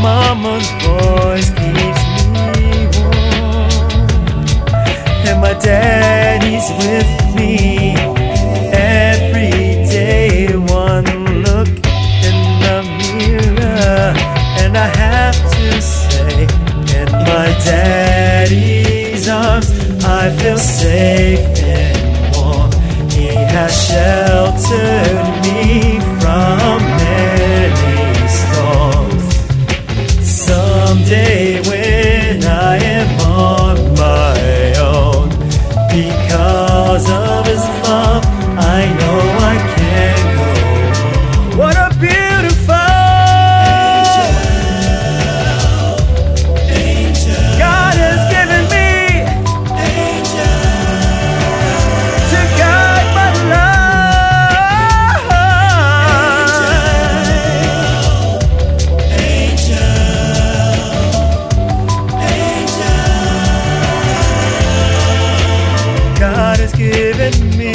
mama's voice keeps me warm, and my daddy's with me every day. One look in the mirror, and I have to say, in my daddy's arms I feel safe and warm. He has sheltered me from many storms. Someday when I am on my own, because of his love, I know I can go home. What a beautiful angel God has given me, to guide my life. God has given me